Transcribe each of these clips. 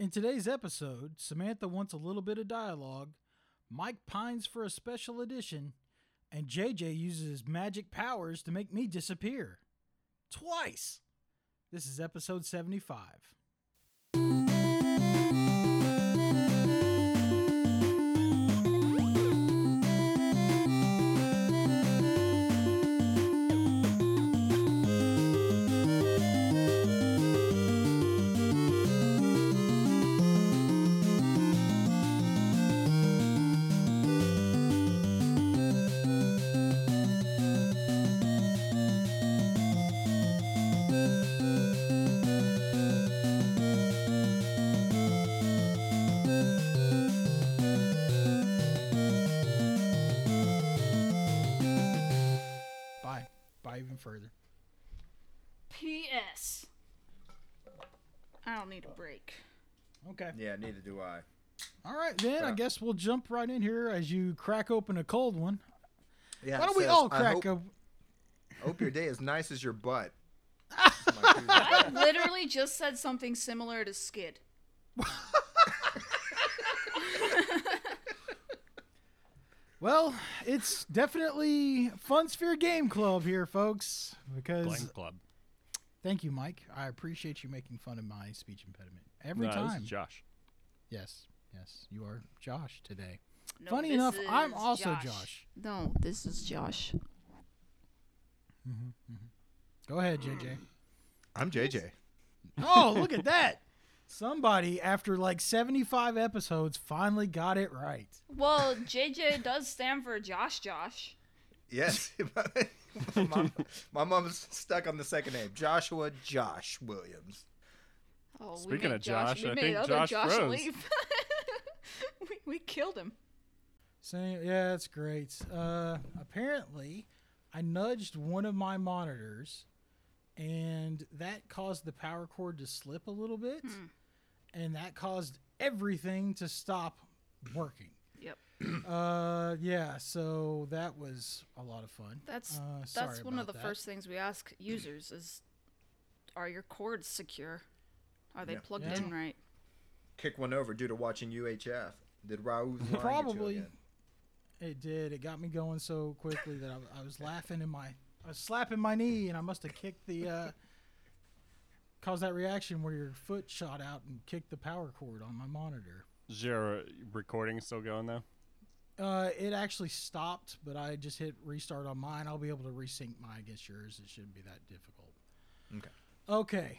In today's episode, Samantha wants a little bit of dialogue, Mike pines for a special edition, and JJ uses his magic powers to make me disappear. Twice! This is episode 75. Bye even further. P.S. I don't need a break. Okay. Yeah, neither do I. All right, then. I guess we'll jump right in here as you crack open a cold one. Yeah. Why don't we all crack open? Hope your day is nice as your butt. I literally just said something similar to Skid. Well, it's definitely Fun Sphere Game Club here, folks. Because Blank Club. Thank you, Mike. I appreciate you making fun of my speech impediment every No, time. This is Josh. Yes, you are Josh today. No, Funny this enough, is I'm also Josh. No, this is Josh. Go ahead, JJ. I'm JJ. Oh, look at that. Somebody, after like 75 episodes, finally got it right. Well, JJ does stand for Josh. Yes. my mom's stuck on the second name. Joshua Josh Williams. Oh, Speaking made of Josh, we I made think other Josh froze. leave. we killed him. So, yeah, that's great. Apparently, I nudged one of my monitors, and that caused the power cord to slip a little bit, and that caused everything to stop working. Yep. Yeah, so that was a lot of fun. That's sorry one of the about that. first things we ask users is, are your cords secure? Are they plugged Yeah. in right? Kick one over due to watching UHF. Did Raul Probably. It did. It got me going so quickly that I was laughing I was slapping my knee, and I must have kicked the, caused that reaction where your foot shot out and kicked the power cord on my monitor. Is your recording still going, though? It actually stopped, but I just hit restart on mine. I'll be able to resync mine against yours. It shouldn't be that difficult. Okay.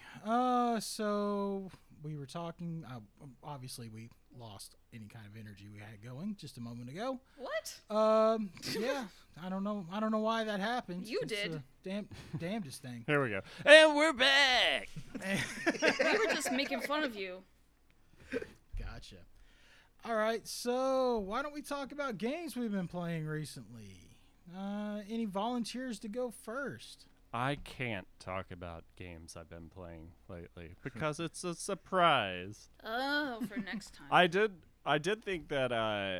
So we were talking. Obviously, we lost any kind of energy we had going just a moment ago. What? Yeah. I don't know why that happened. You It's did. Damnedest thing. Here we go. And we're back! We were just making fun of you. Gotcha. All right. So why don't we talk about games we've been playing recently? Any volunteers to go first? I can't talk about games I've been playing lately because it's a surprise. Oh, for next time. I did think that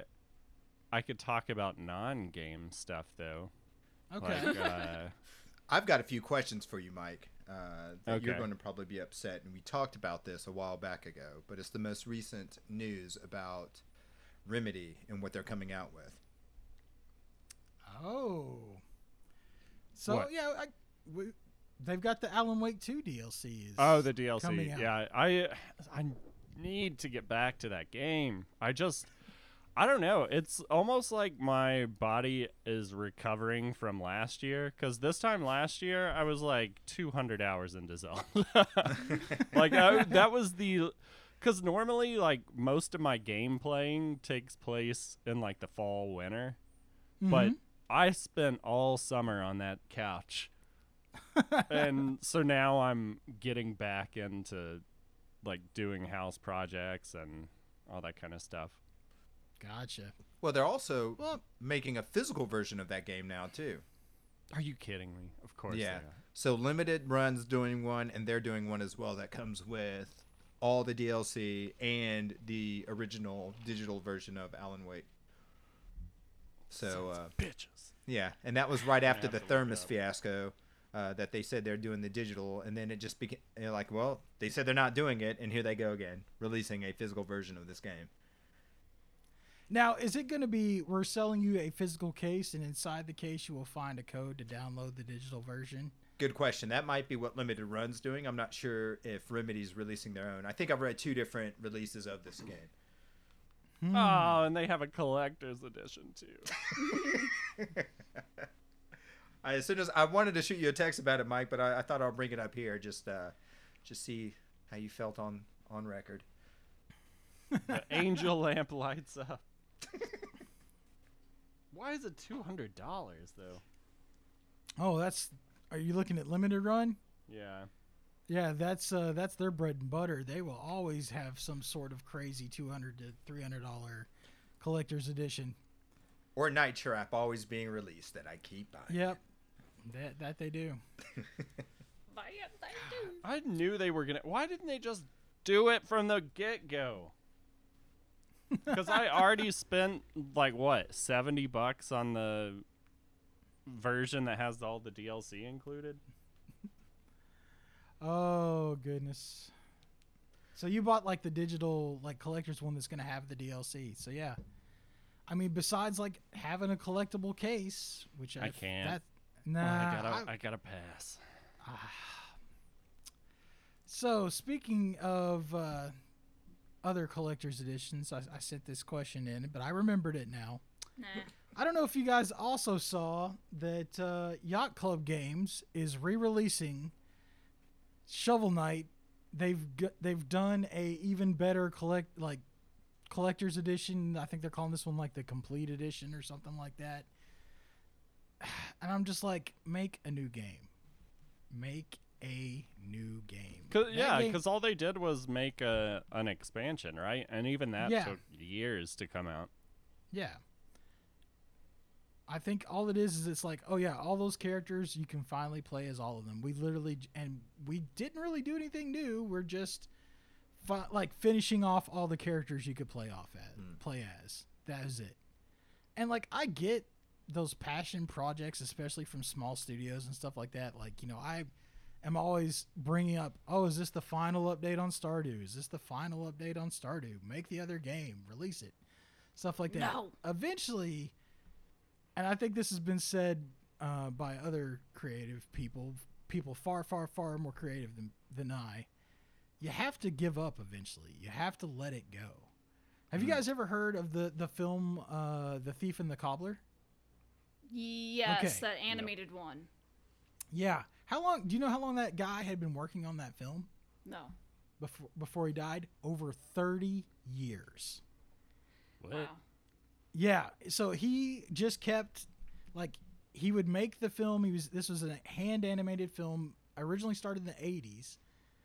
I could talk about non-game stuff, though. Okay. Like, I've got a few questions for you, Mike. That you're Okay. going to probably be upset. And we talked about this a while back ago, but it's the most recent news about Remedy and what they're coming out with. Oh. So What? yeah, they've got the Alan Wake 2 DLCs. oh, the DLC. coming out. Yeah, I need to get back to that game. I don't know. It's almost like my body is recovering from last year. Because this time last year, I was like 200 hours into Zelda. Like, that was the... Because normally, like, most of my game playing takes place in, like, the fall, winter. But I spent all summer on that couch. And so now I'm getting back into, like, doing house projects and all that kind of stuff. Gotcha. Well, they're also making a physical version of that game now, too. Are you kidding me? Of course Yeah. they are. So Limited Run's doing one, and they're doing one as well that comes with all the DLC and the original digital version of Alan Wake. So, Bitches. yeah, and that was right after the have to look it Thermos up. fiasco that they said they're doing the digital, and then it just became like, well, they said they're not doing it, and here they go again, releasing a physical version of this game. Now, is it going to be we're selling you a physical case, and inside the case you will find a code to download the digital version? Good question. That might be what Limited Run's doing. I'm not sure if Remedy's releasing their own. I think I've read 2 different releases of this game. Oh, and they have a collector's edition too. As soon as I wanted to shoot you a text about it, Mike, but I thought I'll bring it up here just see how you felt on record. The angel lamp lights up. Why is it $200 though? Oh, are you looking at Limited Run? Yeah. Yeah, that's their bread and butter. They will always have some sort of crazy $200 to $300 collector's edition. Or Night Trap always being released that I keep buying. Yep, that they do. Buy it, they do. I knew they were gonna. Why didn't they just do it from the get-go? Because I already spent like what, $70 on the version that has all the DLC included. Oh goodness. So you bought like the digital like collector's one that's gonna have the DLC. So yeah. I mean, besides like having a collectible case, which I can't. I gotta pass. So speaking of other collector's editions, I sent this question in, but I remembered it now. Nah. I don't know if you guys also saw that Yacht Club Games is re-releasing Shovel Knight. They've done a even better collector's edition. I think they're calling this one like the complete edition or something like that. And I'm just like, make a new game. Make a new game. Because all they did was make an expansion, right? And even that took years to come out. Yeah. I think all it is it's like, oh yeah, all those characters, you can finally play as all of them. We didn't really do anything new. We're just finishing off all the characters you could play as. That is it. And like, I get those passion projects, especially from small studios and stuff like that. Like, I am always bringing up, oh, is this the final update on Stardew? Is this the final update on Stardew? Make the other game, release it. Stuff like that. No. Eventually, and I think this has been said by other creative people far, far, far more creative than I, you have to give up eventually. You have to let it go. Have you guys ever heard of the film The Thief and the Cobbler? Yes, Okay. that animated one. Yeah. Do you know how long that guy had been working on that film No. before he died? Over 30 years. What? Wow. Yeah, so he just kept, he would make the film. This was a hand animated film, originally started in the 80s,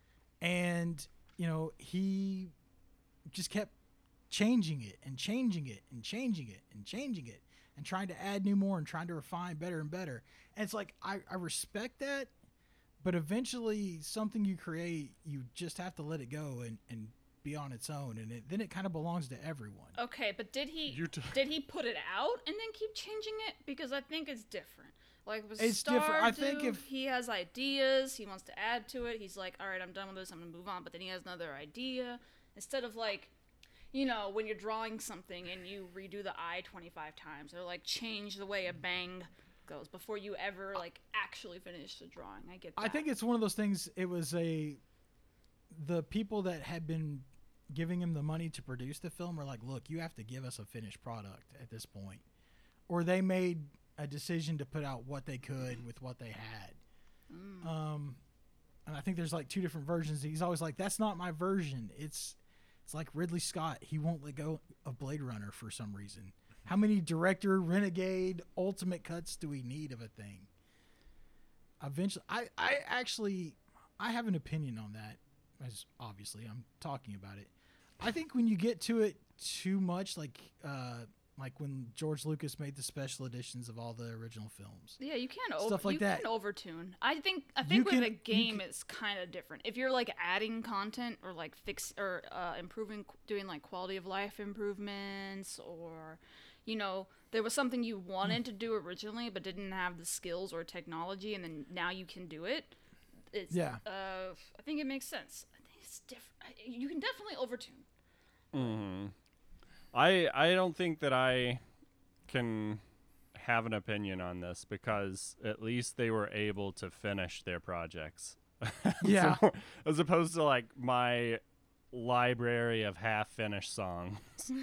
and he just kept changing it and changing it and changing it and changing it and trying to add more and trying to refine better and better. And it's like, I respect that, but eventually something you create, you just have to let it go and be on its own, and then it kind of belongs to everyone. Okay, but did he put it out and then keep changing it? Because I think it's different. Like with It's Stardew, different. I think if he has ideas, he wants to add to it. He's like, all right, I'm done with this. I'm gonna move on. But then he has another idea. Instead of when you're drawing something and you redo the eye 25 times, or change the way a bang goes before you ever actually finish the drawing. I get that. I think it's one of those things. It was the people that had been giving him the money to produce the film were like, look, you have to give us a finished product at this point. Or they made a decision to put out what they could with what they had. And I think there's 2 different versions. He's always like, that's not my version. It's like Ridley Scott. He won't let go of Blade Runner for some reason. How many director, renegade, ultimate cuts do we need of a thing? Eventually, I have an opinion on that. As obviously I'm talking about it. I think when you get to it too much, like when George Lucas made the special editions of all the original films. Yeah, you can't Stuff like that. can overtune. I think You with can- a game you it's kind of different. If you're adding content or improving, doing quality of life improvements, or there was something you wanted to do originally but didn't have the skills or technology, and then now you can do it. I think it makes sense. I think it's different. You can definitely overtune. Mm-hmm. I don't think that I can have an opinion on this because at least they were able to finish their projects. Yeah. As opposed to like my library of half-finished songs.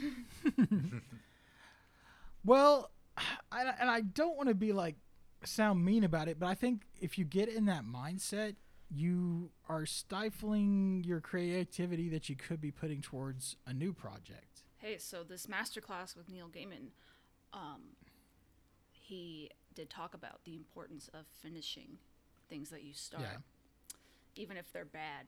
Well, I don't want to be like sound mean about it, but I think if you get in that mindset, you are stifling your creativity that you could be putting towards a new project. Hey, so this masterclass with Neil Gaiman, he did talk about the importance of finishing things that you start, even if they're bad.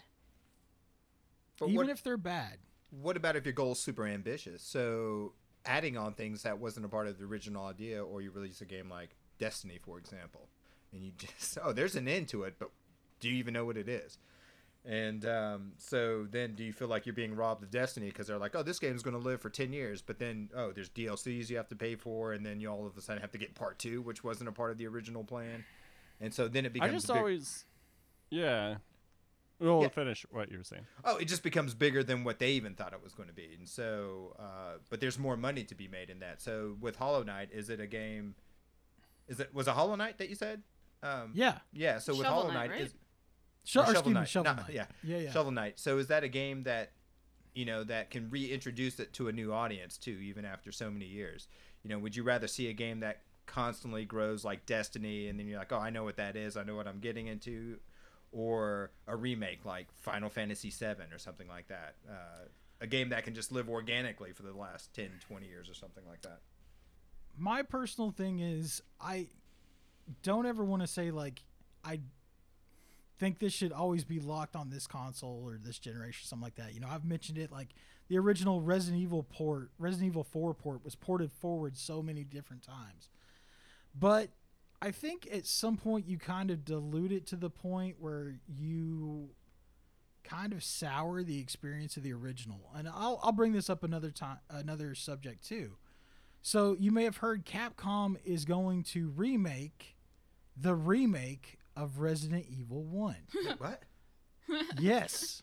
But even if they're bad. What about if your goal is super ambitious? So adding on things that wasn't a part of the original idea, or you release a game like Destiny, for example, and you just, there's an end to it, but do you even know what it is? And so then do you feel like you're being robbed of Destiny because they're like, this game's going to live for 10 years, but then, there's DLCs you have to pay for, and then you all of a sudden have to get part 2, which wasn't a part of the original plan. And so then it becomes... I just always... Yeah. Well, finish what you were saying. It just becomes bigger than what they even thought it was going to be. And so, but there's more money to be made in that. So with Hollow Knight, is it a game... Was it Hollow Knight that you said? Yeah. Yeah, so with Shovel Hollow Knight... Knight, right? Shovel Knight. Shovel Knight. Yeah. Shovel Knight. So is that a game that, that can reintroduce it to a new audience too, even after so many years? Would you rather see a game that constantly grows like Destiny, and then you're like, I know what that is, I know what I'm getting into, or a remake like Final Fantasy VII or something like that? A game that can just live organically for the last 10, 20 years or something like that. My personal thing is I don't ever want to say like I think this should always be locked on this console or this generation, something like that. I've mentioned it, like the original Resident Evil 4 port was ported forward so many different times. But I think at some point you kind of dilute it to the point where you kind of sour the experience of the original. And I'll bring this up another subject too. So you may have heard Capcom is going to remake the remake of Resident Evil 1. What? Yes.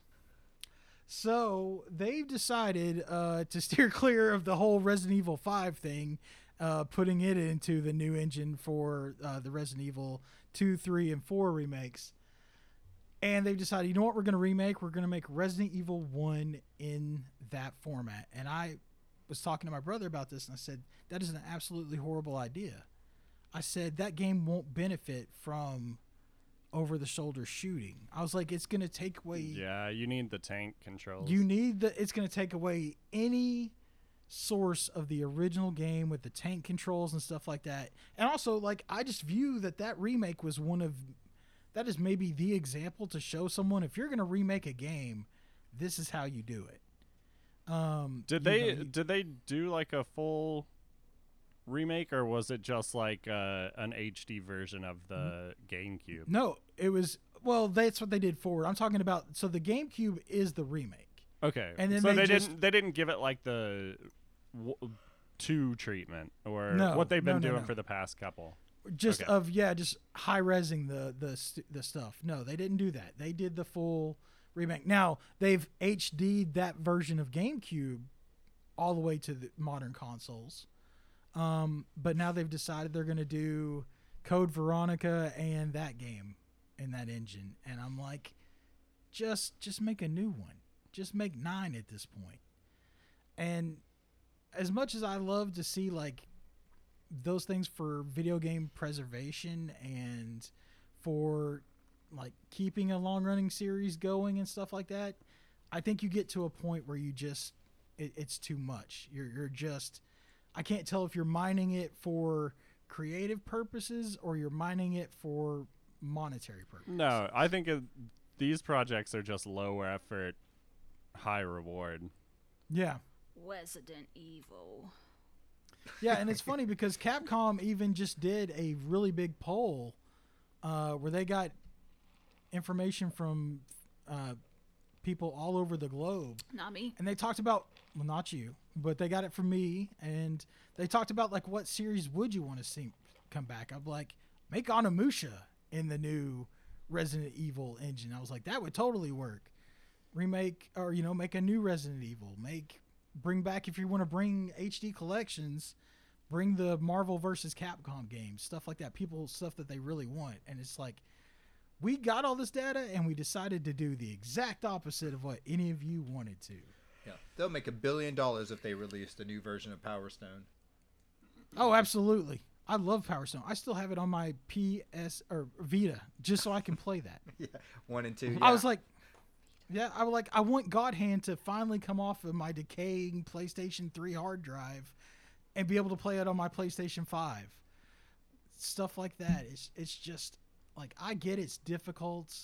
So they've decided to steer clear of the whole Resident Evil 5 thing, putting it into the new engine for the Resident Evil 2, 3, and 4 remakes. And they've decided, you know what we're going to remake? We're going to make Resident Evil 1 in that format. And I was talking to my brother about this, and I said, that is an absolutely horrible idea. I said, that game won't benefit from over-the-shoulder shooting. I was like, it's going to take away... Yeah, you need the tank controls. It's going to take away any source of the original game with the tank controls and stuff like that. And also, like, I just view that remake was that is maybe the example to show someone, if you're going to remake a game, this is how you do it. Did they do like a full remake, or was it just like an HD version of the GameCube? No, it was, that's what they did forward. I'm talking about, so the GameCube is the remake. Okay. And then so they didn't give it like the 2 treatment or what they've been doing for the past couple. Just high resing the stuff. No, they didn't do that. They did the full remake. Now they've HD'd that version of GameCube all the way to the modern consoles. But now they've decided they're going to do Code Veronica and that game in that engine. And I'm like, just make a new one. Just make 9 at this point. And as much as I love to see like those things for video game preservation and for like keeping a long running series going and stuff like that, I think you get to a point where you just, it's too much. You're just, I can't tell if you're mining it for creative purposes or you're mining it for monetary purposes. No, I think these projects are just low effort, high reward. Yeah. Resident Evil. Yeah, and it's funny because Capcom even just did a really big poll where they got information from people all over the globe. Not me. And they talked about, well, not you, but they got it from me. And they talked about, like, what series would you want to see come back? I'm like, make Onimusha in the new Resident Evil engine. I was like, that would totally work. Remake, or, you know, make a new Resident Evil. Bring back, if you want to bring HD collections, bring the Marvel versus Capcom games, stuff like that. Stuff that they really want. And it's like, we got all this data and we decided to do the exact opposite of what any of you wanted to. Yeah, they'll make $1 billion if they released a new version of Power Stone. Oh, absolutely. I love Power Stone. I still have it on my PS or Vita just so I can play that. Yeah, 1 and 2. Yeah. I was like, I want God Hand to finally come off of my decaying PlayStation 3 hard drive and be able to play it on my PlayStation 5. Stuff like that. It's just like, I get it's difficult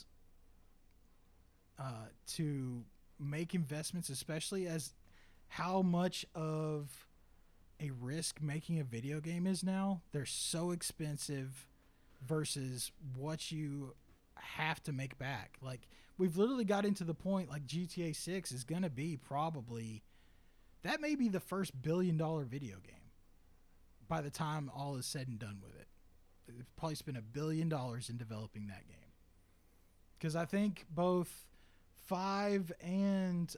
to make investments, especially as how much of a risk making a video game is now. They're so expensive versus what you have to make back. Like, we've literally got into the point, like, GTA 6 is going to be probably, that may be the first $1 billion video game by the time all is said and done with it. It's probably spent $1 billion in developing that game. Because I think both 5 and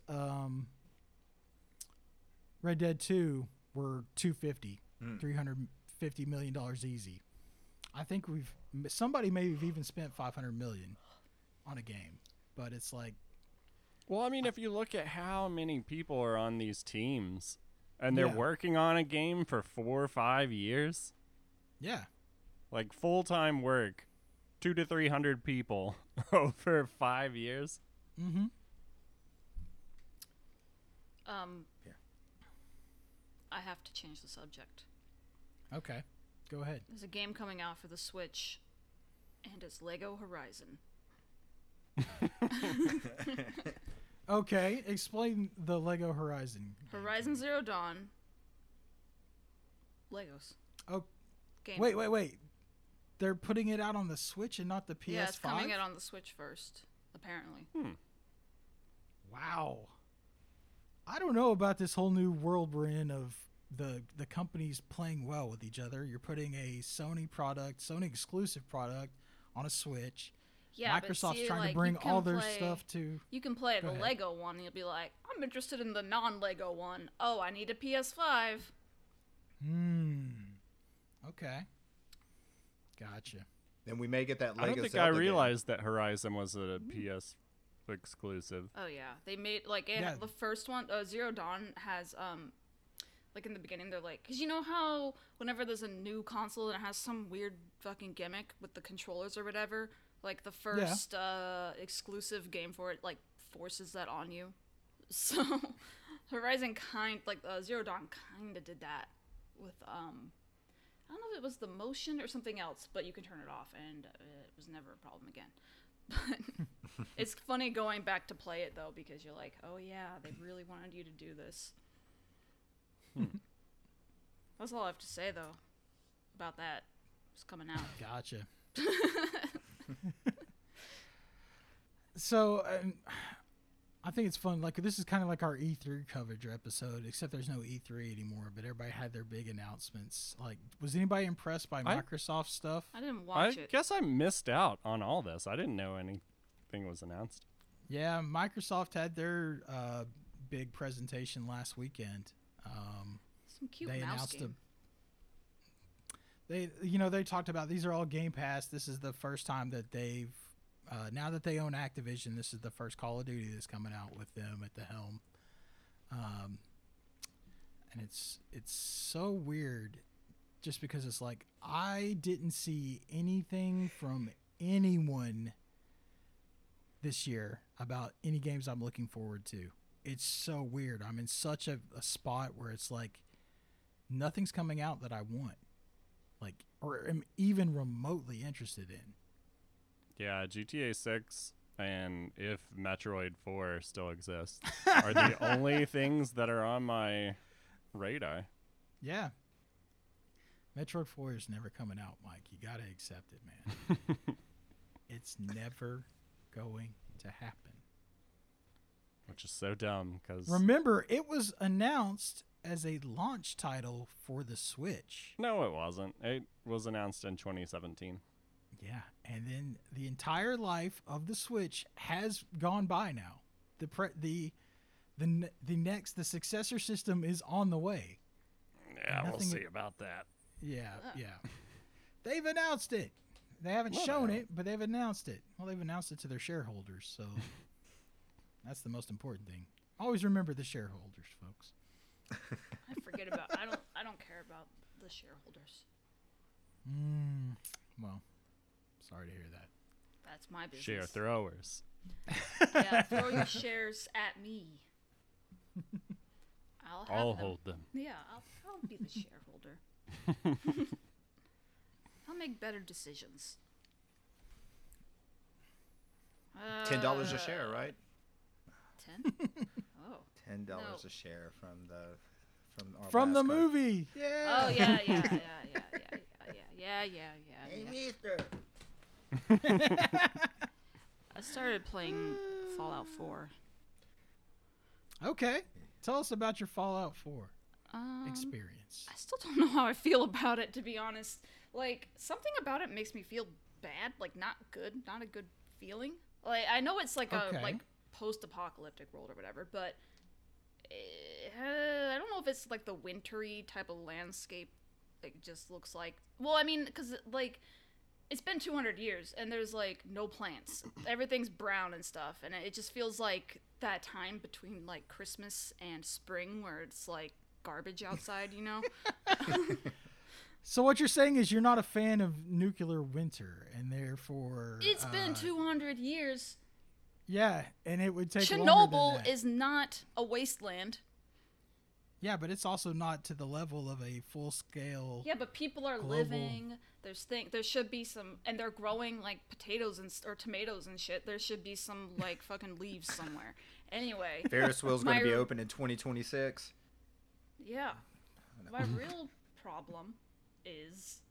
Red Dead 2 were $350 million easy. I think somebody may have even spent $500 million on a game, but it's like, well, I mean, if you look at how many people are on these teams and they're working on a game for 4 or 5 years, yeah, like full-time work, 200 to 300 people over 5 years. Mm-hmm. I have to change the subject. Okay, go ahead. There's a game coming out for the Switch, and it's Lego Horizon. Okay, explain the Lego Horizon. Horizon Zero Dawn. Legos. Oh, game. Wait. They're putting it out on the Switch and not the PS5? Yeah, it's coming out on the Switch first, apparently. Wow. I don't know about this whole new world we're in of the companies playing well with each other. You're putting a Sony exclusive product on a Switch. Yeah, Microsoft's trying to bring all their stuff to... You can play the ahead. Lego one, and you'll be like, I'm interested in the non-Lego one. Oh, I need a PS5. Okay. Gotcha. Then we may get that Lego I don't think Zelda I realized that Horizon was a PS exclusive. Oh, yeah. They made, the first one, Zero Dawn has, like, in the beginning, they're like... Because you know how whenever there's a new console and it has some weird fucking gimmick with the controllers or whatever... Like, the first exclusive game for it, like, forces that on you. So, Horizon Zero Dawn kind of did that with, I don't know if it was the motion or something else, but you can turn it off, and it was never a problem again. But it's funny going back to play it, though, because you're like, oh, yeah, they really wanted you to do this. That's all I have to say, though, about that. It's coming out. Gotcha. So, I think it's fun. Like, this is kind of like our E3 coverage episode, except there's no E3 anymore. But everybody had their big announcements. Like, was anybody impressed by Microsoft stuff? I didn't watch it. I guess I missed out on all this. I didn't know anything was announced. Yeah, Microsoft had their big presentation last weekend. Some cute mouse game. They talked about these are all Game Pass. This is the first time that they've now that they own Activision, this is the first Call of Duty that's coming out with them at the helm. And it's so weird just because it's like I didn't see anything from anyone this year about any games I'm looking forward to. It's so weird. I'm in such a spot where it's like nothing's coming out that I want. Like, or am even remotely interested in. Yeah, GTA 6 and if Metroid 4 still exists are the only things that are on my radar. Yeah. Metroid 4 is never coming out, Mike. You got to accept it, man. It's never going to happen. which is so dumb because Remember, it was announced as a launch title for the Switch. no, it wasn't. It was announced in 2017. Yeah, and then the entire life of the Switch has gone by now. The successor system is on the way. Yeah, we'll Nothing- see about that. Yeah, yeah. They've announced it. They haven't Well, shown they it, but they've announced it. Well, they've announced it to their shareholders, so that's the most important thing. Always remember the shareholders, folks. I forget about. I don't care about the shareholders. Well, sorry to hear that. That's my business. Share throwers. Yeah, throw your shares at me. I'll I'll them. hold them. Yeah, I'll be the shareholder. I'll make better decisions. $10 a share, right? 10? Oh. $10 No. a share from our From the last movie. Yeah. Oh yeah. Hey, mister. I started playing Fallout 4. Okay. Tell us about your Fallout 4 experience. I still don't know how I feel about it, to be honest. Like, something about it makes me feel bad, like not good, not a good feeling. Like, I know it's like Okay. a like post-apocalyptic world or whatever, but I don't know if it's like the wintry type of landscape. Like, just looks like. Well, I mean, because like it's been 200 years and there's like no plants. Everything's brown and stuff, and it just feels like that time between like Christmas and spring where it's like garbage outside, you know? So what you're saying is you're not a fan of nuclear winter, and therefore It's been 200 years. Yeah, and it would take longer than Chernobyl that. is not a wasteland. Yeah, but it's also not to the level of a full scale. Yeah, but people are Global. living. There should be some, and they're growing like potatoes or tomatoes and shit. There should be some like fucking leaves somewhere. Anyway, Ferris wheel's going to be My- open in 2026. yeah. My real problem is,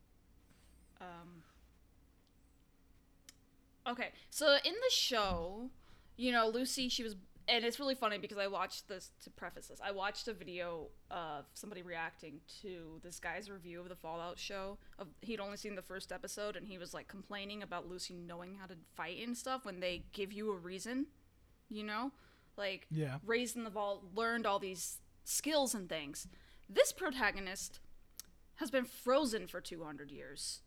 okay, so in the show, you know, Lucy, she was, and it's really funny because I watched this, to preface this, I watched a video of somebody reacting to this guy's review of the Fallout show. He'd only seen the first episode, and he was like complaining about Lucy knowing how to fight and stuff when they give you a reason, you know? Like, Yeah. raised in the vault, learned all these skills and things. This protagonist has been frozen for 200 years.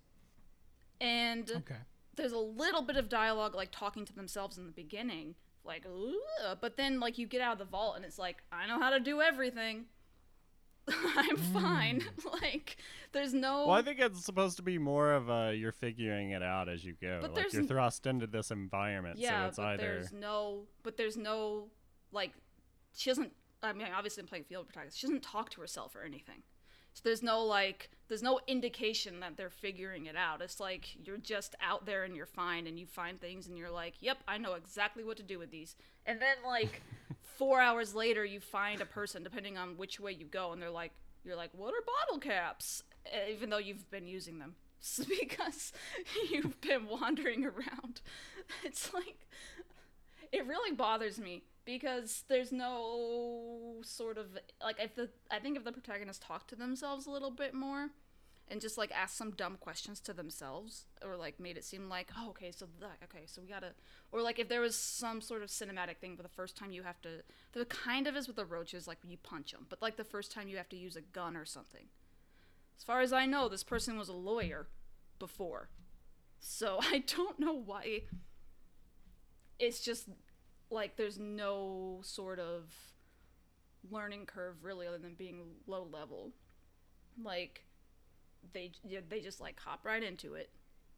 And Okay. there's a little bit of dialogue, like talking to themselves in the beginning, like, "Ugh," but then like you get out of the vault and it's like, I know how to do everything. I'm fine. Like, there's no. Well, I think it's supposed to be more of a you're figuring it out as you go. But Like there's you're thrust into this environment, yeah, so it's but either there's no like, she doesn't. I mean, obviously, I'm playing field protagonist. She doesn't talk to herself or anything. So there's no indication that they're figuring it out. It's like you're just out there and you're fine, and you find things and you're like, yep, I know exactly what to do with these. And then like 4 hours later, you find a person, depending on which way you go, and you're like, what are bottle caps? Even though you've been using them. Because you've been wandering around. It's like, it really bothers me. Because there's no sort of, like, I think if the protagonists talked to themselves a little bit more and just, like, asked some dumb questions to themselves, or, like, made it seem like, oh, okay, so we gotta, or, like, if there was some sort of cinematic thing for the first time you have to, there kind of is with the roaches, like, you punch them, but, like, the first time you have to use a gun or something. As far as I know, this person was a lawyer before. So I don't know why. It's just... like, there's no sort of learning curve, really, other than being low level. Like, they just, like, hop right into it.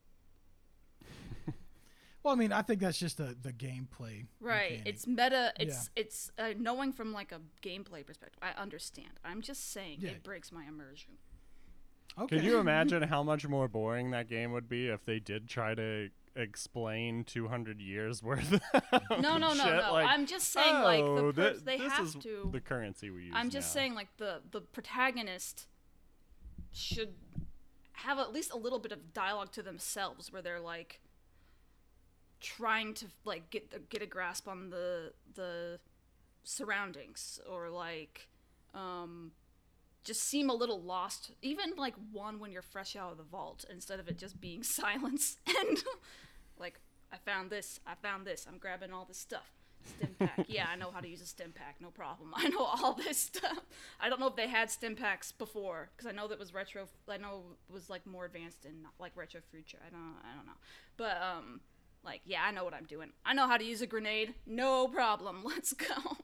Well, I mean, I think that's just the gameplay. Right. mechanic. It's meta. It's knowing from, like, a gameplay perspective. I understand. I'm just saying Yeah. it breaks my immersion. Okay. Can you imagine how much more boring that game would be if they did try to explain 200 years worth of No. shit? Like, I'm just saying, they this have is to. the currency we use I'm just now. saying, like, the protagonist should have at least a little bit of dialogue to themselves where they're, like, trying to like get a grasp on the surroundings, or like just seem a little lost. Even like one when you're fresh out of the vault, instead of it just being silence and like, I found this, I'm grabbing all this stuff. Stim pack. Yeah, I know how to use a stim pack, no problem. I know all this stuff. I don't know if they had stim packs before, because I know that was retro. I know it was like more advanced in like retro future. I don't know. But like, yeah, I know what I'm doing. I know how to use a grenade, no problem. Let's go.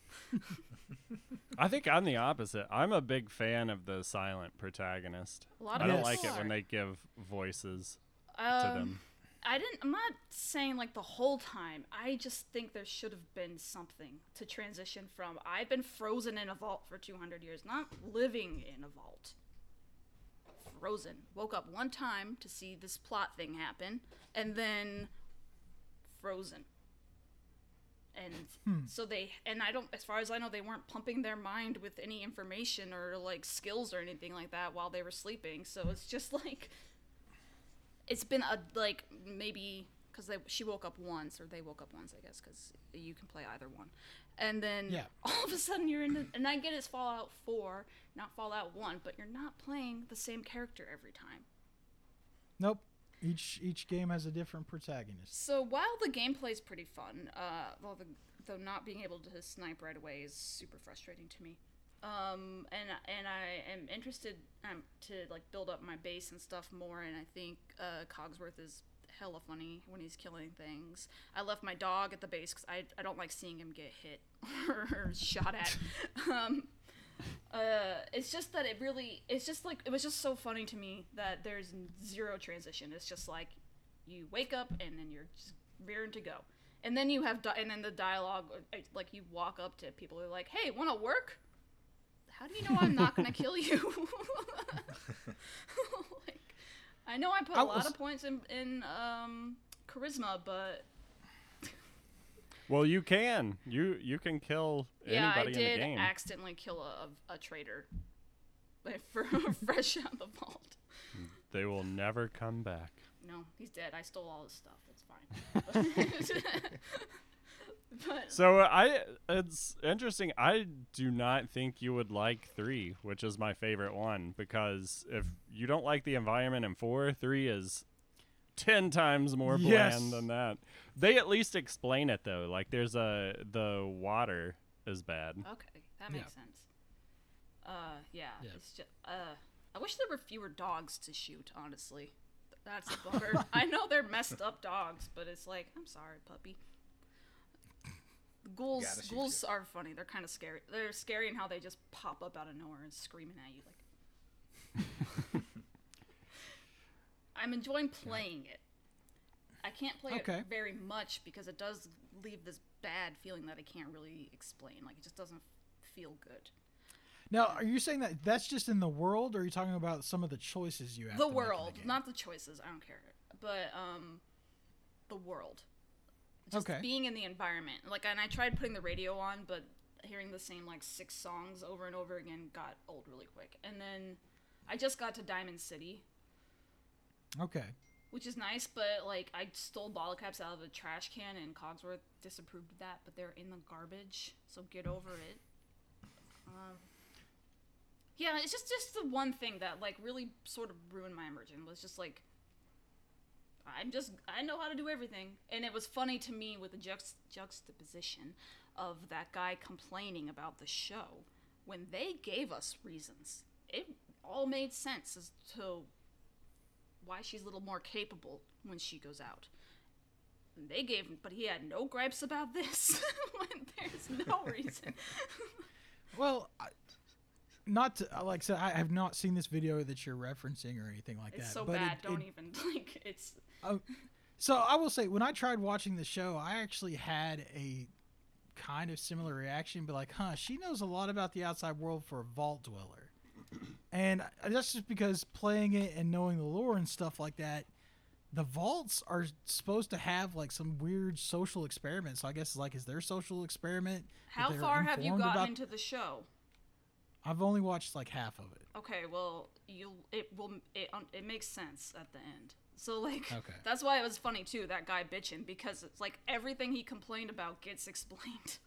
I think I'm the opposite. I'm a big fan of the silent protagonist. A lot I of don't people like it are. when they give voices to Um, them. I'm not saying like the whole time. I just think there should have been something to transition from. I've been frozen in a vault for 200 years, not living in a vault. Frozen. Woke up one time to see this plot thing happen, and then frozen. And so I don't, as far as I know, they weren't pumping their mind with any information or like skills or anything like that while they were sleeping. So it's just like, it's been a, like, maybe because she woke up once, or they woke up once, I guess, because you can play either one. And then all of a sudden you're in, and I get it's Fallout 4, not Fallout 1, but you're not playing the same character every time. Nope. Each game has a different protagonist. So while the gameplay's pretty fun, though not being able to snipe right away is super frustrating to me. And I am interested to like build up my base and stuff more, and I think Cogsworth is hella funny when he's killing things. I left my dog at the base because I don't like seeing him get hit or shot at. It's just that it was just so funny to me that there's zero transition. It's just like you wake up and then you're just rearing to go, and then you have and then the dialogue, like you walk up to people who are like, "Hey, want to work? How do you know I'm not gonna kill you?" Like, I know I put a lot of points in charisma, but Well, you can. You can kill anybody in the game. I did accidentally kill a traitor for fresh out of the vault. They will never come back. No, he's dead. I stole all his stuff. It's fine. But, So it's interesting. I do not think you would like 3, which is my favorite one, because if you don't like the environment in 4, 3 is 10 times more bland than that. They at least explain it though. Like the water is bad. okay, that makes sense. It's just I wish there were fewer dogs to shoot, honestly. That's a bummer. I know they're messed up dogs, but it's like, I'm sorry, puppy. Ghouls are funny. They're kind of scary. They're scary in how they just pop up out of nowhere and screaming at you like. I'm enjoying playing it. I can't play it very much because it does leave this bad feeling that I can't really explain. Like, it just doesn't feel good. Now, are you saying that that's just in the world, or are you talking about some of the choices you have? The world, not the choices. I don't care, but the world. Just being in the environment. Like, and I tried putting the radio on, but hearing the same like 6 songs over and over again got old really quick. And then I just got to Diamond City. Okay. Which is nice, but like I stole bottle caps out of a trash can, and Cogsworth disapproved of that, but they're in the garbage, so get over it. Yeah, it's just the one thing that like really sort of ruined my immersion was just like I know how to do everything, and it was funny to me with the juxtaposition of that guy complaining about the show when they gave us reasons. It all made sense as to why she's a little more capable when she goes out. And but he had no gripes about this when there's no reason. Well, not to, like I said, I have not seen this video that you're referencing or anything like that. It's so bad. Don't even like it's. So I will say, when I tried watching the show, I actually had a kind of similar reaction, but like, she knows a lot about the outside world for a vault dweller. And that's just because playing it and knowing the lore and stuff like that, the vaults are supposed to have like some weird social experiment. So I guess like, is their social experiment? How far have you gotten into the show? I've only watched like half of it. Okay, well, it makes sense at the end. So like, Okay. that's why it was funny too. That guy bitching because it's like everything he complained about gets explained.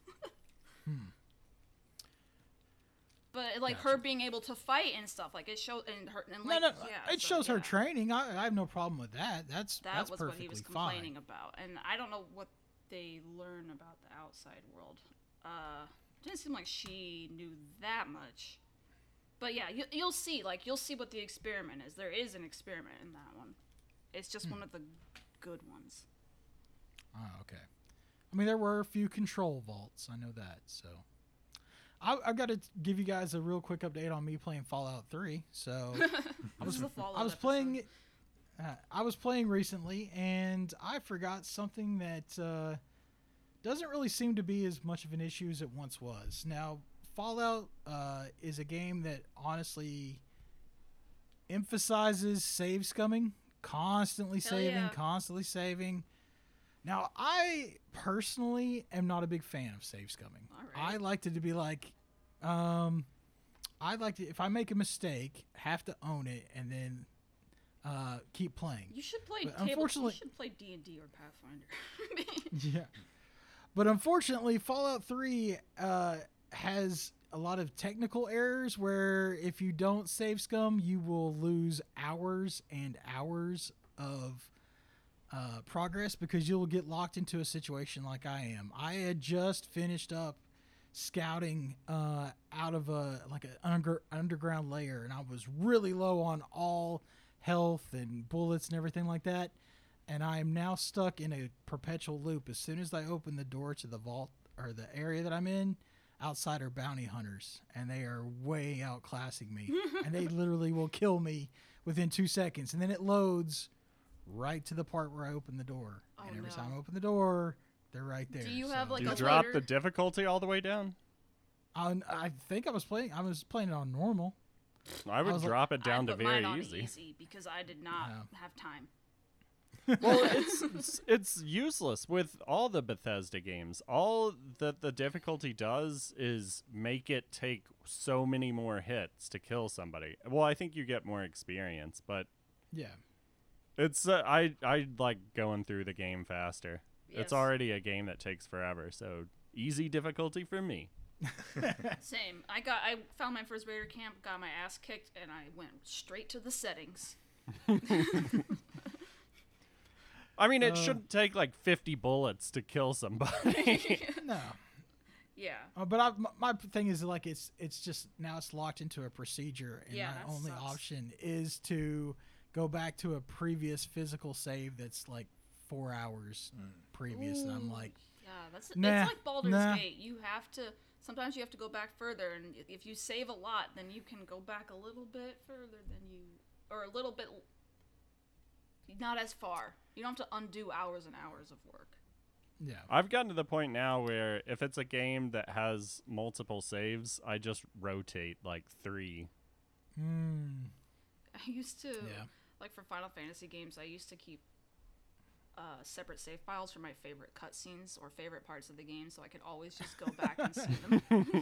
But like Gotcha. her being able to fight and stuff, like it showed and her and like no, yeah, it so, shows her yeah. training. I have no problem with that. That's That was perfectly what he was fine. complaining about, and I don't know what they learn about the outside world. Didn't seem like she knew that much, but yeah, you'll see. Like you'll see what the experiment is. There is an experiment in that one. It's just one of the good ones. Oh, okay. I mean, there were a few control vaults. I know that. So, I've got to give you guys a real quick update on me playing Fallout 3. So, This is the Fallout I was episode. playing. I was playing recently, and I forgot something that doesn't really seem to be as much of an issue as it once was. Now, Fallout is a game that honestly emphasizes save scumming, constantly Hell saving, yeah. constantly saving. Now, I personally am not a big fan of save scumming. All right. I like it to be like, I like to, if I make a mistake, have to own it and then keep playing. You should play But You unfortunately- should play D&D or Pathfinder. Yeah. But unfortunately, Fallout 3 has a lot of technical errors where if you don't save scum, you will lose hours and hours of progress because you'll get locked into a situation like I am. I had just finished up scouting out of an underground layer, and I was really low on all health and bullets and everything like that. And I am now stuck in a perpetual loop. As soon as I open the door to the vault or the area that I'm in, outside are bounty hunters, and they are way outclassing me. And they literally will kill me within 2 seconds. And then it loads right to the part where I open the door. Oh, and every no. time I open the door, they're right there. Do you have, like, Do you a drop loader? the difficulty all the way down? I think I was playing it on normal. I would was like- drop it down I to put very mine on easy. because I did not Yeah. have time. Well, it's useless with all the Bethesda games. All that the difficulty does is make it take so many more hits to kill somebody. Well, I think you get more experience, but Yeah. it's I like going through the game faster. Yes. It's already a game that takes forever, so easy difficulty for me. Same. I found my first raider camp, got my ass kicked, and I went straight to the settings. I mean, it shouldn't take like 50 bullets to kill somebody. No. Yeah. But my thing is like it's just now it's locked into a procedure, and Yeah, my that only sucks. option is to go back to a previous physical save that's like 4 hours previous, and I'm Ooh, like, yeah, that's Nah, it's like Baldur's nah. Gate. You have to sometimes you have to go back further, and if you save a lot, then you can go back a little bit further than you, or a little bit, not as far. You don't have to undo hours and hours of work. yeah, I've gotten to the point now where if it's a game that has multiple saves, I just rotate like 3. I used to, Yeah. like for Final Fantasy games, I used to keep separate save files for my favorite cutscenes or favorite parts of the game, so I could always just go back and see them.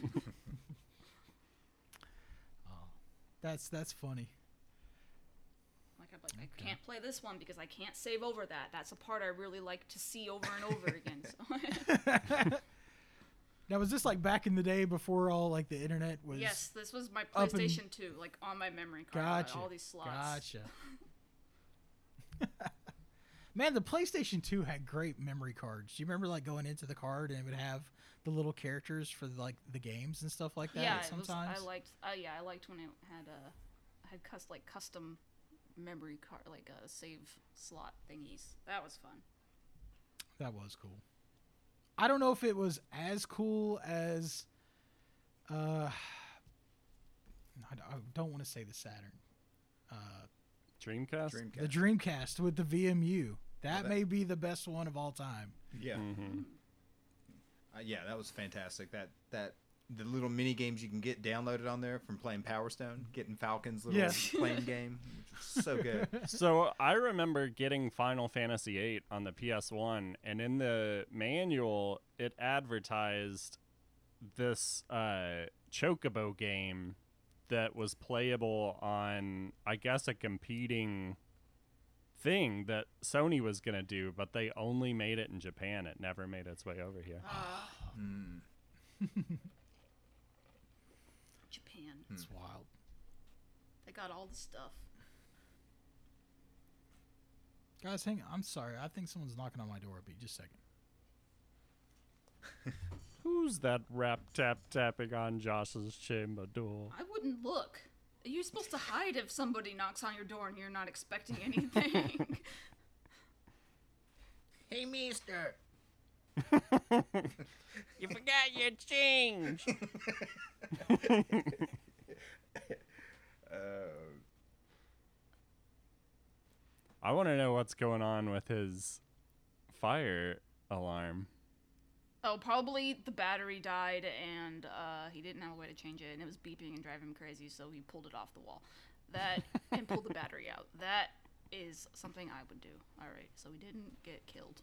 that's funny. Like I'm like, I can't play this one because I can't save over that. That's a part I really like to see over and over again. So. Now was this like back in the day before all like the internet was? Yes, this was my up and- PlayStation 2, like on my memory card. I had Gotcha. all these slots. Gotcha. Man, the PlayStation 2 had great memory cards. Do you remember like going into the card and it would have the little characters for like the games and stuff like that? Yeah, it sometimes. was, I liked. I liked when it had custom memory card, like save slot thingies. That was fun. That was cool. I don't know if it was as cool as I don't want to say the Saturn. Dreamcast? The Dreamcast with the VMU. That that- may be the best one of all time. Yeah. Mm-hmm. Yeah, that was fantastic. That the little mini games you can get downloaded on there from playing Power Stone, getting Falcon's little Yes. playing game, which was so good. So I remember getting Final Fantasy VIII on the PS1, and in the manual, it advertised this Chocobo game that was playable on, I guess, a competing thing that Sony was going to do, but they only made it in Japan. It never made its way over here. Japan. It's wild. They got all the stuff. Guys, I'm sorry. I think someone's knocking on my door. Be just a second. Who's that rap tapping on Josh's chamber door? I wouldn't look. You're supposed to hide if somebody knocks on your door and you're not expecting anything. Hey, mister. You forgot your change. I want to know what's going on with his fire alarm. Oh, probably the battery died and he didn't have a way to change it, and it was beeping and driving him crazy, so he pulled it off the wall. That and pulled the battery out. That is something I would do. All right, so we didn't get killed.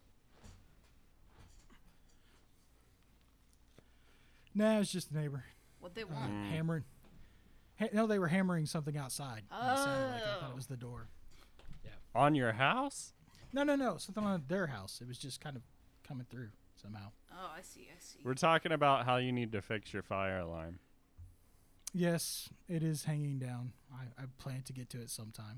Nah, it's just a neighbor. What they want? Hammering. No, they were hammering something outside. And it sounded like I thought it was the door. On your house? No. Something on their house. It was just kind of coming through somehow. Oh, I see. We're talking about how you need to fix your fire alarm. Yes, it is hanging down. I plan to get to it sometime.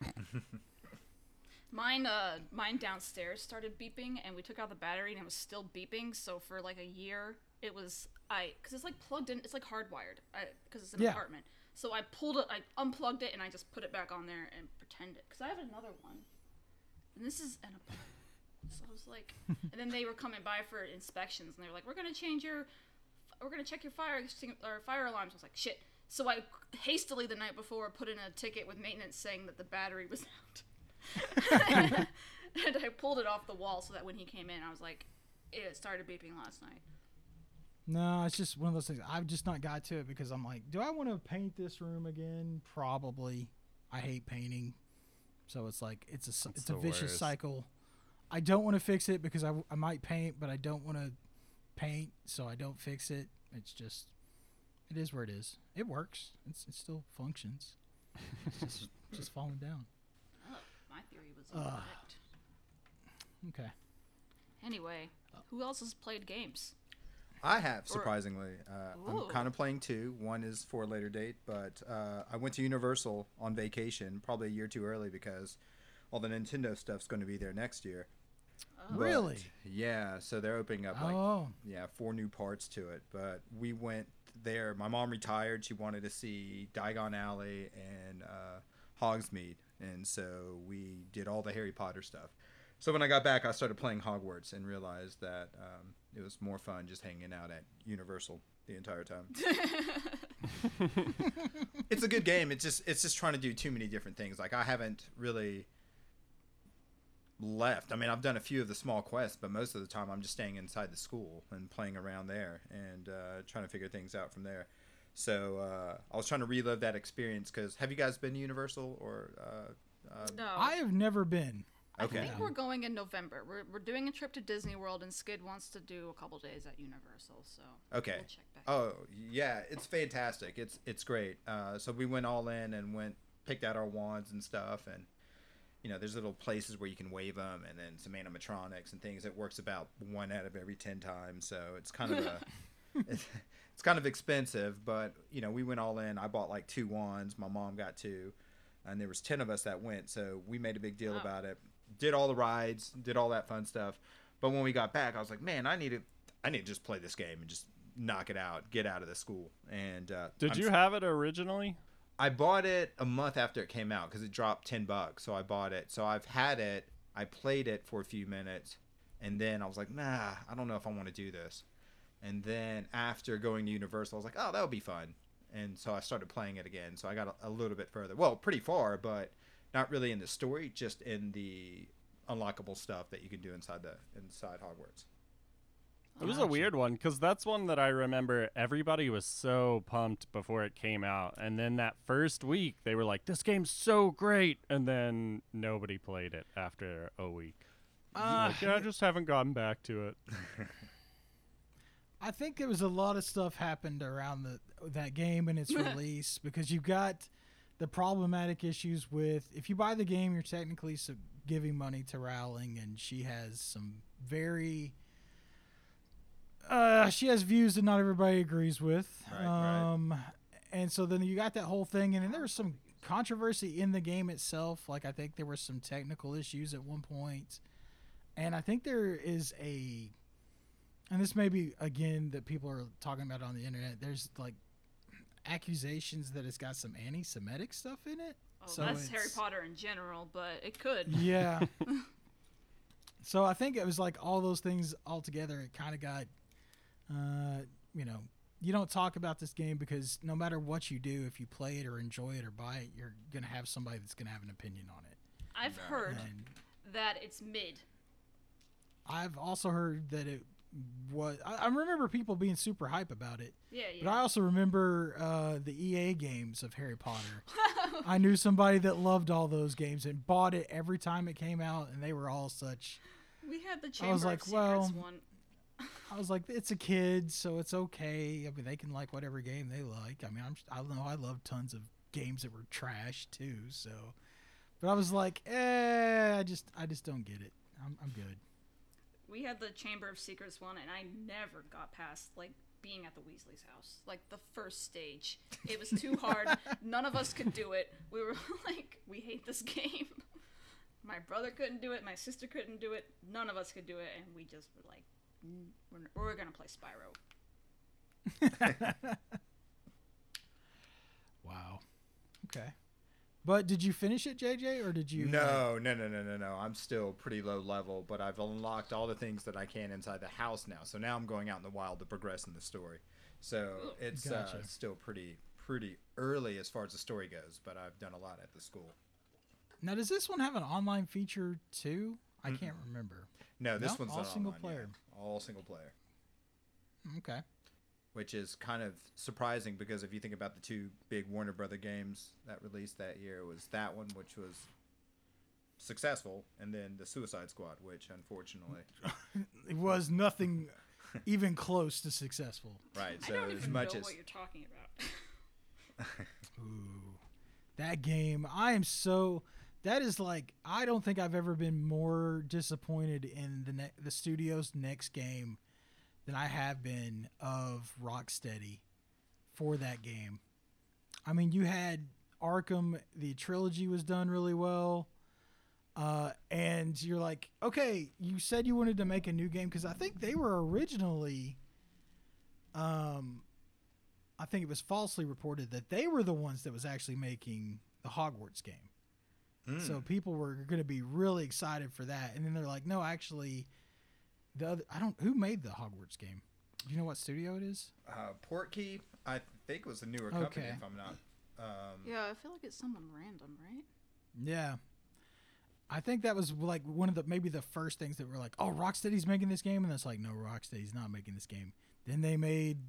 Mine downstairs started beeping, and we took out the battery, and it was still beeping. So for like a year, it was because it's like plugged in, it's like hardwired, because it's an apartment. So I unplugged it, and I just put it back on there and pretended, because I have another one, and this is an apartment. So I was like, and then they were coming by for inspections, and they were like, we're gonna check your fire alarms. I was like, shit. So I hastily the night before put in a ticket with maintenance saying that the battery was out. And I pulled it off the wall so that when he came in, I was like, it started beeping last night. No, it's just one of those things. I've just not got to it because I'm like, do I want to paint this room again? Probably. I hate painting. So it's like, it's a vicious cycle. I don't want to fix it because I might paint, but I don't want to paint, so I don't fix it. It's just, it is where it is. It works. It still functions. It's just falling down. Oh, my theory was incorrect. Okay. Anyway, who else has played games? I have, surprisingly. Ooh. I'm kind of playing two. One is for a later date, but I went to Universal on vacation, probably a year too early because all the Nintendo stuff's going to be there next year. Oh. Really? Yeah, so they're opening up 4 new parts to it. But we went there. My mom retired. She wanted to see Diagon Alley and Hogsmeade, and so we did all the Harry Potter stuff. So when I got back, I started playing Hogwarts and realized that it was more fun just hanging out at Universal the entire time. It's a good game. It's just trying to do too many different things. Like I haven't really left. I mean, I've done a few of the small quests, but most of the time I'm just staying inside the school and playing around there and trying to figure things out from there. So I was trying to relive that experience because have you guys been to Universal or? No. I have never been. Okay. I think we're going in November. We're doing a trip to Disney World, and Skid wants to do a couple days at Universal. So okay. We'll check back. Oh yeah, it's fantastic. It's great. So we went all in and picked out our wands and stuff, and you know, there's little places where you can wave them, and then some animatronics and things. It works about 1 out of every 10 times, so it's kind of it's kind of expensive, but you know, we went all in. I bought like 2 wands. My mom got 2, and there was 10 of us that went, so we made a big deal about it. Did all the rides, did all that fun stuff. But when we got back, I was like, man, I need to just play this game and just knock it out, get out of the school. And did you have it originally? I bought it a month after it came out because it dropped $10, so I bought it. So I've had it. I played it for a few minutes, and then I was like, nah, I don't know if I want to do this. And then after going to Universal, I was like, oh, that would be fun. And so I started playing it again. So I got a little bit further. Well, pretty far, but not really in the story, just in the unlockable stuff that you can do inside Hogwarts. It was a weird one because that's one that I remember everybody was so pumped before it came out. And then that first week, they were like, this game's so great. And then nobody played it after a week. I just haven't gotten back to it. I think there was a lot of stuff happened around that game and its release because you've got the problematic issues with if you buy the game, you're technically giving money to Rowling, and she has some very she has views that not everybody agrees with. Right. And so then you got that whole thing, and then there was some controversy in the game itself. Like, I think there were some technical issues at one point, and I think there is and this may be, again, that people are talking about on the internet, there's like accusations that it's got some anti-Semitic stuff in it. Oh, so that's Harry Potter in general, but it could. Yeah. So I think it was like all those things all together. It kind of got, you don't talk about this game because no matter what you do, if you play it or enjoy it or buy it, you're going to have somebody that's going to have an opinion on it. I've heard that it's mid. I've also heard that it was. I remember people being super hype about it. Yeah. But I also remember the EA games of Harry Potter. I knew somebody that loved all those games and bought it every time it came out, and they were all such. We had the Chamber of Secrets one. I was like, it's a kid, so it's okay. I mean, they can like whatever game they like. I mean, I know I love tons of games that were trash too. So, but I was like, I just don't get it. I'm good. We had the Chamber of Secrets one, and I never got past like being at the Weasley's house. Like the first stage, it was too hard. None of us could do it. We were like, we hate this game. My brother couldn't do it. My sister couldn't do it. None of us could do it, and we just were like, we're gonna play Spyro. Wow. Okay. But did you finish it, JJ, or did you? No. I'm still pretty low level, but I've unlocked all the things that I can inside the house now. So now I'm going out in the wild to progress in the story. So it's still pretty early as far as the story goes, but I've done a lot at the school. Now, does this one have an online feature too? I can't remember. No, this one's all not single online, player. yeah. All single player. Okay. Which is kind of surprising because if you think about the two big Warner Brother games that released that year, it was that one, which was successful, and then the Suicide Squad, which unfortunately it was nothing even close to successful. Right. I So don't as even much know as what you're talking about. Ooh, that game! That is like, I don't think I've ever been more disappointed in the studio's next game than I have been of Rocksteady for that game. I mean, you had Arkham, the trilogy was done really well. And you're like, okay, you said you wanted to make a new game because I think they were originally, I think it was falsely reported that they were the ones that was actually making the Hogwarts game. So people were going to be really excited for that. And then they're like, no, actually, who made the Hogwarts game? Do you know what studio it is? Portkey, I think, was a newer company, if I'm not. Yeah, I feel like it's someone random, right? Yeah. I think that was like one of maybe the first things that were like, oh, Rocksteady's making this game. And it's like, no, Rocksteady's not making this game. Then they made,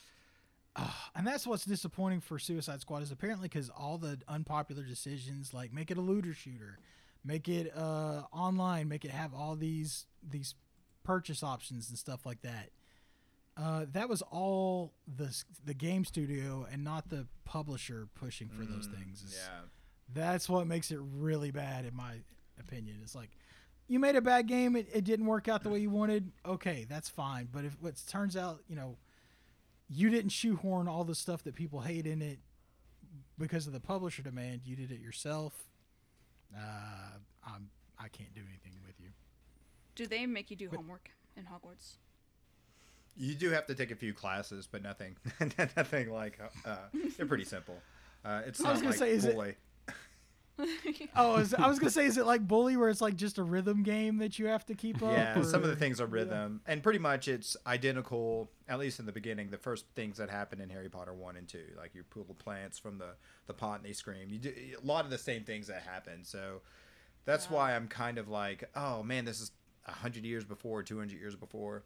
and that's what's disappointing for Suicide Squad is apparently because all the unpopular decisions, like make it a looter shooter, make it online, make it have all these purchase options and stuff like that. That was all the game studio and not the publisher pushing for those things. Yeah. That's what makes it really bad, in my opinion. It's like, you made a bad game, it didn't work out the way you wanted. Okay, that's fine. But if it turns out, you didn't shoehorn all the stuff that people hate in it because of the publisher demand, you did it yourself. I can't do anything with you. Do they make you do homework in Hogwarts? You do have to take a few classes, but nothing like they're pretty simple. It's not like Bully. I was gonna say, is it like Bully, where it's like just a rhythm game that you have to keep up? Yeah, some of the things are rhythm, and pretty much it's identical. At least in the beginning, the first things that happen in Harry Potter 1 and 2, like you pull the plants from the pot and they scream. You do a lot of the same things that happen. So that's why I'm kind of like, oh man, this is 100 years before, 200 years before,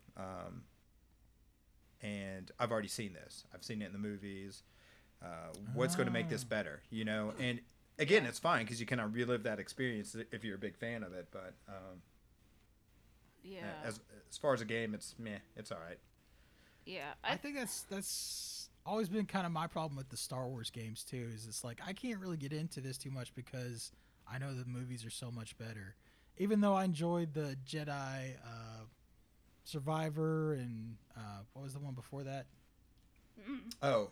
and I've already seen this. I've seen it in the movies. What's going to make this better, And again, it's fine because you kind of relive that experience if you're a big fan of it. But as far as a game, it's meh. It's all right. Yeah, I think that's always been kind of my problem with the Star Wars games too. Is it's like I can't really get into this too much because I know the movies are so much better, even though I enjoyed the Jedi Survivor and what was the one before that? Oh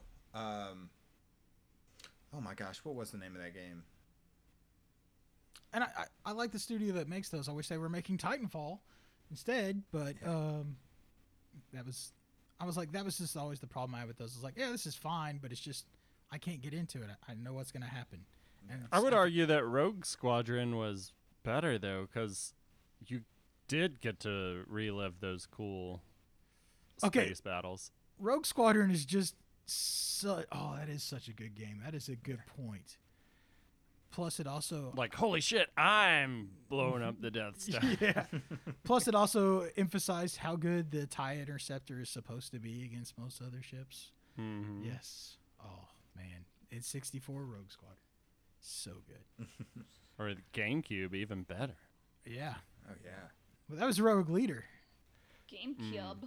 my gosh, what was the name of that game? And I like the studio that makes those. I wish they were making Titanfall instead, but that was just always the problem I had with those. It's like, yeah, this is fine, but it's just I can't get into it. I know what's going to happen. And I would argue that Rogue Squadron was better though, because you did get to relive those cool space battles. Rogue Squadron is just that is such a good game. That is a good point. Plus, it also like, holy shit, I'm blowing up the Death Star. Yeah. Plus, it also emphasized how good the TIE Interceptor is supposed to be against most other ships. Mm-hmm. Yes. Oh man, it's 64 Rogue Squadron. So good. Or the GameCube, even better. Yeah. Oh yeah. Well, that was Rogue Leader. GameCube.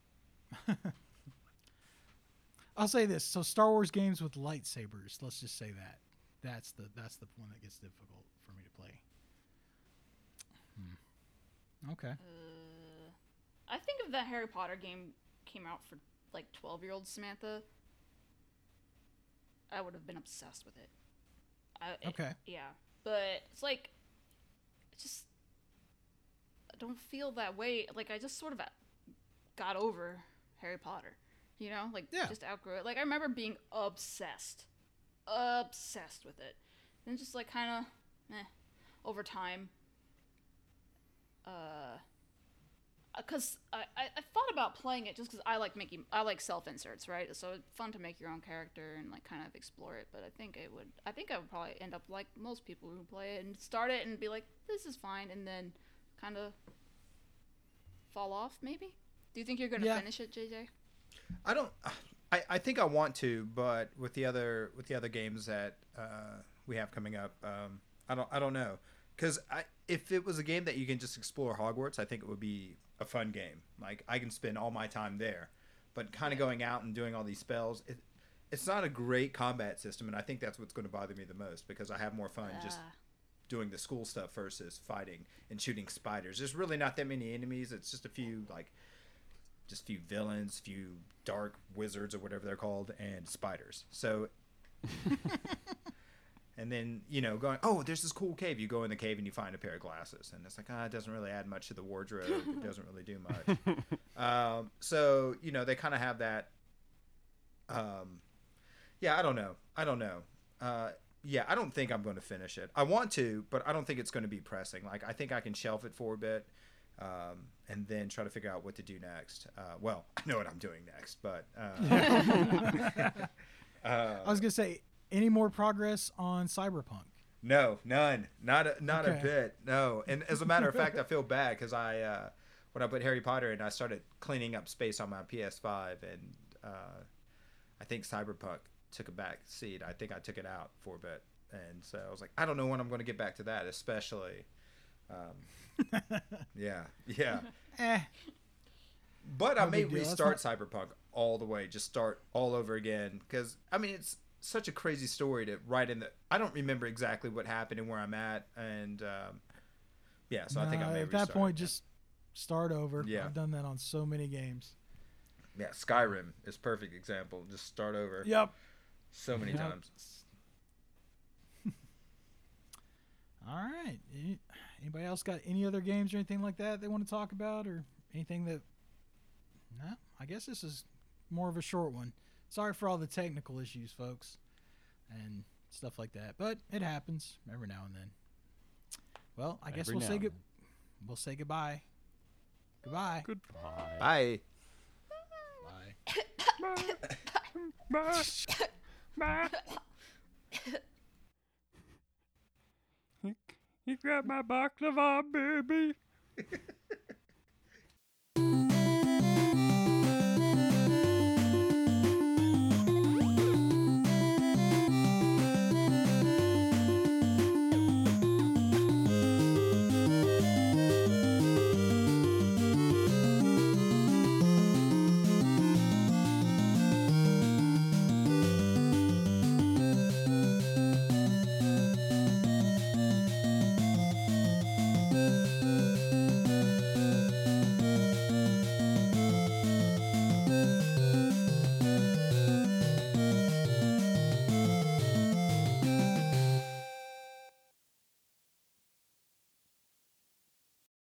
I'll say this: so Star Wars games with lightsabers. Let's just say that. That's the one that gets difficult for me to play. Okay. I think if that Harry Potter game came out for like 12-year-old Samantha, I would have been obsessed with it. Okay. Yeah, but it's like, I don't feel that way. Like, I just sort of got over Harry Potter, you know? Like, just outgrew it. Like, I remember being obsessed with it. And just, like, kind of, over time. Because I thought about playing it just because I like self-inserts, right? So it's fun to make your own character and like kind of explore it. But I think I would probably end up like most people who play it and start it and be like, this is fine, and then kind of fall off. Maybe. Do you think you're gonna finish it, JJ? I don't. I think I want to, but with the other games that we have coming up, I don't know. Because if it was a game that you can just explore Hogwarts, I think it would be a fun game. Like, I can spend all my time there. But kind of going out and doing all these spells, it's not a great combat system, and I think that's what's going to bother me the most, because I have more fun just doing the school stuff versus fighting and shooting spiders. There's really not that many enemies. It's just a few, few villains, few dark wizards or whatever they're called, and spiders. So... And then, going, oh, there's this cool cave. You go in the cave and you find a pair of glasses. And it's like, it doesn't really add much to the wardrobe. It doesn't really do much. So, they kind of have that. I don't know. I don't think I'm going to finish it. I want to, but I don't think it's going to be pressing. Like, I think I can shelf it for a bit and then try to figure out what to do next. Well, I know what I'm doing next, but... I was going to say... Any more progress on Cyberpunk? No, none. Not a bit. No. And as a matter of fact, I feel bad because when I put Harry Potter in, I started cleaning up space on my PS5, and I think Cyberpunk took a back seat. I think I took it out for a bit, and so I was like, I don't know when I'm going to get back to that, especially. Yeah. But I may restart Cyberpunk all the way, just start all over again, because it's such a crazy story to write in. I don't remember exactly what happened and where I'm at, and so I think I may at that point just start over. Yeah, I've done that on so many games. Yeah, Skyrim is a perfect example. Just start over. Yep. So many times. All right. Anybody else got any other games or anything like that they want to talk about, or anything that? No, I guess this is more of a short one. Sorry for all the technical issues, folks, and stuff like that. But it happens every now and then. Well, I guess we'll say goodbye. Goodbye. Goodbye. Bye. Bye. You got my baklava, baby.